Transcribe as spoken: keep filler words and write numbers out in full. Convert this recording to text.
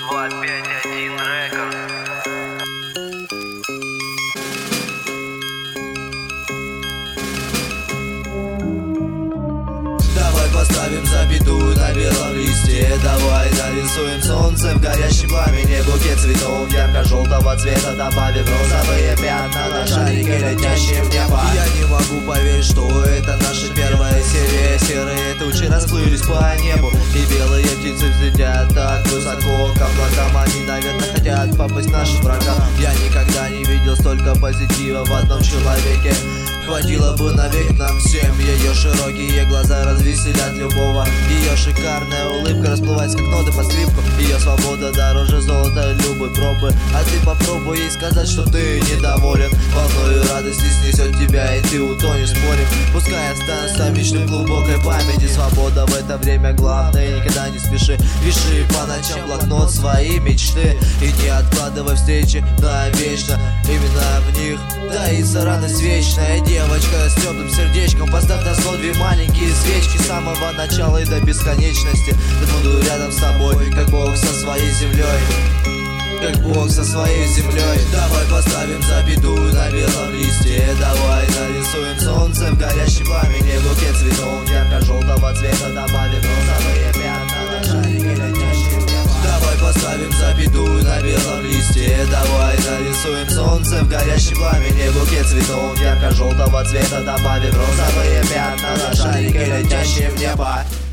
два пять один рекорд. Давай поставим запятую на белом листе. Давай нарисуем солнце в горящем пламени. Букет цветов ярко-желтого цвета, добавим розовые пятна на шарике, летящие в небо. Я не могу поверить, что это наша первая серия. Серые тучи расплылись по небу, и белые птицы взлетят так высоко к облакам. Они, наверное, хотят попасть нашим врагам. Я никогда не видел столько позитива в одном человеке. Хватило бы навек нам всем. Ее широкие глаза развеселят любого. Ее шикарная улыбка расплывается как ноты по скрипку. Ее свобода дороже золота любой пробы. А ты попробуй ей сказать, что ты недоволен. Волною радости снесет тебя, и ты утонешь, спорим. Пускай останутся мечты в глубокой памяти. Свобода в это время главное. Никогда не спеши, пиши по ночам блокнот свои мечты. И не откладывай встречи навечно. Именно в них таится радость вечная. Девочка с теплым сердечком, поставь на стол две маленькие свечки. С самого начала и до бесконечности я буду рядом с тобой, как Бог со своей землей. Как Бог со своей землей. Давай поставим запятую на белом листе. Давай нарисуем солнце в горящем пламени. Букет цветов ярко-желтого цвета, добавим розовые пятна на шарике, летящие в небо. Давай поставим запятую на белом листе. Давай нарисуем солнце в горящем пламени. Букет цветов ярко-желтого цвета, добавим розовые пятна на шарике, летящие в небо.